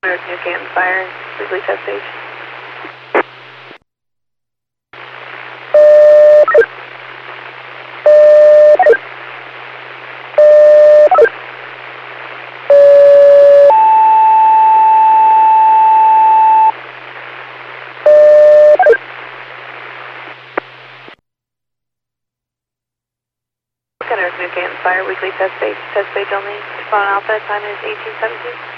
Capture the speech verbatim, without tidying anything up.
New Canton Fire, weekly test stage. Gunners, New Canton Fire, weekly test stage, test stage only. Phone Alpha, time is eighteen seventeen.